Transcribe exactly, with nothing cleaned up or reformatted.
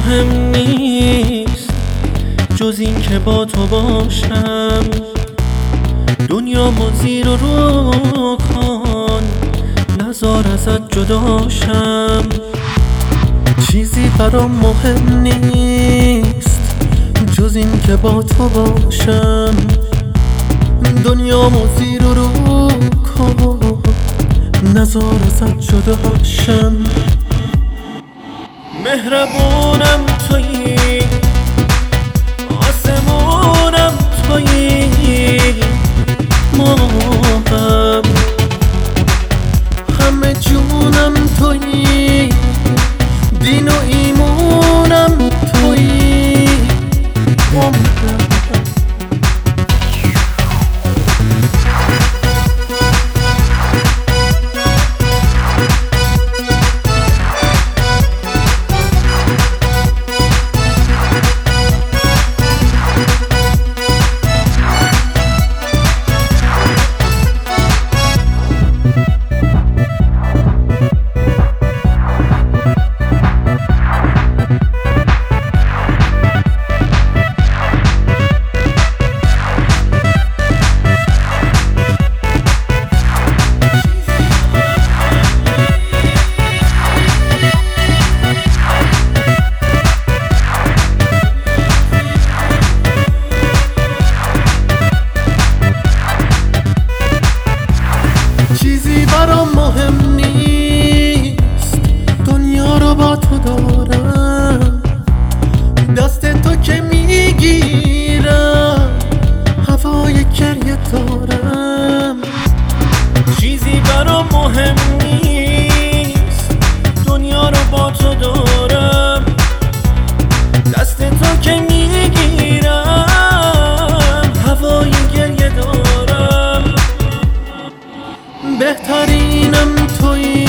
مهم نیست جز این که با تو باشم. دنیا ما زیر و رو کن، نزار ازت جداشم. چیزی برام مهم نیست جز این که با تو باشم. دنیا ما زیر و رو کن، نزار ازت جداشم. مهربونم تویی، آسمونم تویی، ما هم همه جونم تویی، دین و ایمونم تویی، ما هم چیزی برام مهم نیست، دنیا رو با تو دارم. دست تو که میگیرم، هوای گریه دارم. چیزی برام مهم نیست، دنیا رو با تو دارم. دست تو که میگیرم، هوای گریه دارم. بهترینم تویی،